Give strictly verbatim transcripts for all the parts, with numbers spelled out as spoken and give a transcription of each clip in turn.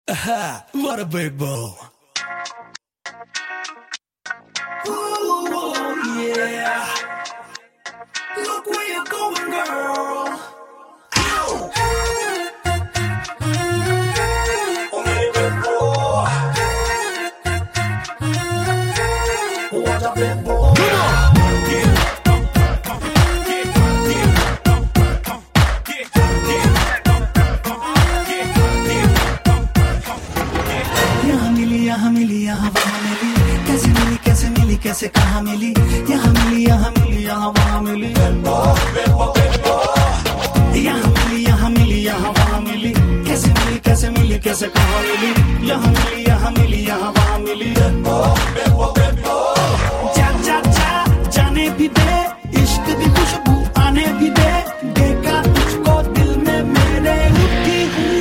What a big bowl. Ooh, yeah. Look where you're going, girl. Ow. Oh, my big boy. What a big boy. Come on. यहाँ मिली यहाँ वहाँ मिली, कैसे मिली कैसे मिली कैसे कहाँ मिली, यहाँ मिली यहाँ मिली यहाँ वहाँ मिली, यहाँ मिली यहाँ मिली यहाँ वहाँ मिली, कैसे मिली कैसे मिली कैसे कहाँ मिली, यहाँ मिली यहाँ मिली यहाँ वहाँ मिली। जा जा जा जाने भी दे, इश्क की खुशबू आने भी दे, देखा तुझको दिल में मेरे उठी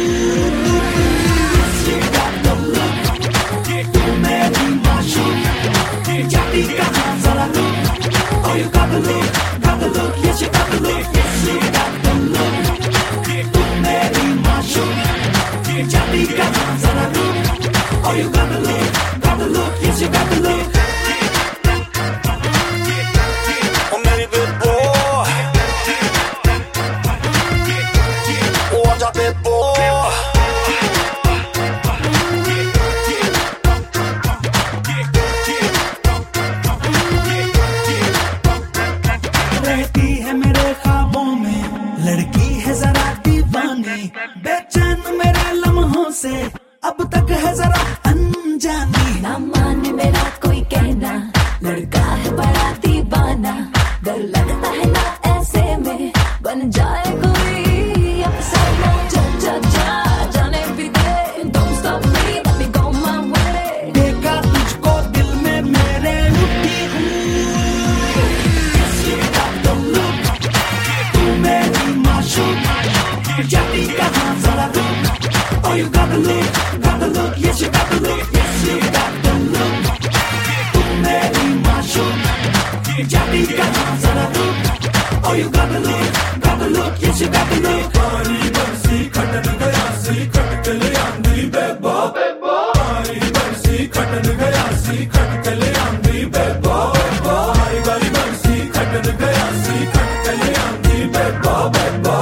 Oh, you got the look, got the look, yes you got the look, yes you got the look. Tu meri maashoon, jati ka naam zara look. Oh, you got the look, got the look, yes you got the look. Oh, meri big boy, oh, ja big boy. रहती है मेरे ख्वाबों में, लड़की है जरा दीवानी, बेचैन मेरे लम्हों से अब तक है जरा अनजानी। ना माने मेरा कोई कहना, लड़का है बड़ा दीवाना, डर लगता है ना ऐसे में बन जाए कोई अफसाना। जा जा जा जाने भी दे, don't stop me, let me go my way। देखा तुझको दिल में मेरे उठी हूँ, जाती कहाँ जरा look. Oh, you got the look, got the look, yes you got the look, yes you got the look. तू मेरी माशूक, जाती कहाँ जरा look. Oh, you got the look, got the look, yes you got the look. पानी बरसी खटन गया सी खटक ले आंधी बेबा, पानी बरसी खटन गया सी खटक ले आंधी बेबा, पानी बरसी खटन गया सी खटक ले आंधी बेबा बेबा।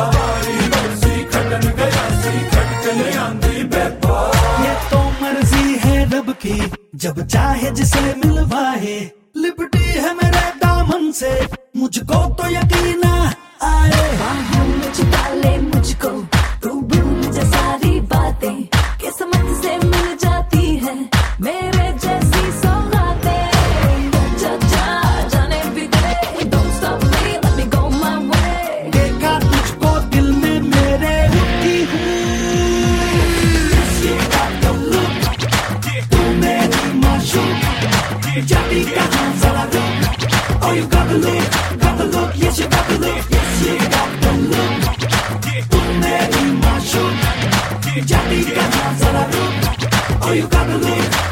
ये तो मर्जी है रब की, जब चाहे जिसे मिलवाए, लिपटी है मेरे दामन से, मुझको तो यकीन आए। बाहों में छुपा ले मुझको, तू भूल जा सारी बातें, किस्मत से मिल जाती है मेरे जैसी सौगातें। जा जा जाने भी दे, don't stop me, let me go my way। देखा तुझको दिल में मेरे उठी हूँ, जाती कहाँ जरा look. Oh, you got the look, got the look, yes you got the look, yes you got the look. तू मेरी माशूक, जाती कहाँ जरा look. Oh, you got the look.